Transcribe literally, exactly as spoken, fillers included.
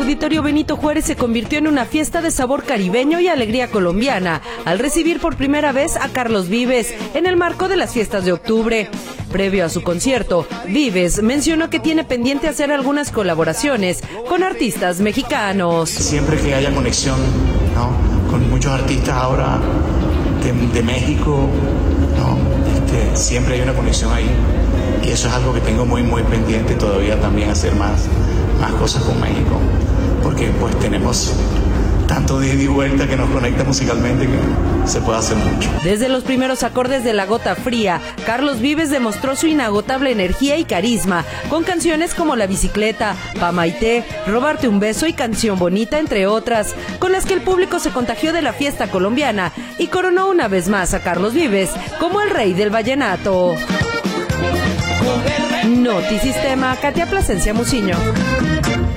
Auditorio Benito Juárez se convirtió en una fiesta de sabor caribeño y alegría colombiana, al recibir por primera vez a Carlos Vives en el marco de las fiestas de octubre. Previo a su concierto, Vives mencionó que tiene pendiente hacer algunas colaboraciones con artistas mexicanos. Siempre que haya conexión, ¿no?, con muchos artistas ahora de, de México, ¿no?, este, siempre hay una conexión ahí. Y eso es algo que tengo muy, muy pendiente todavía también, hacer más, más cosas con México. Porque pues tenemos tanto de ida y vuelta que nos conecta musicalmente que se puede hacer mucho. Desde los primeros acordes de La Gota Fría, Carlos Vives demostró su inagotable energía y carisma, con canciones como La Bicicleta, Pa' Maite, Robarte un Beso y Canción Bonita, entre otras, con las que el público se contagió de la fiesta colombiana y coronó una vez más a Carlos Vives como el rey del vallenato. Notisistema, Katia Plasencia Muciño.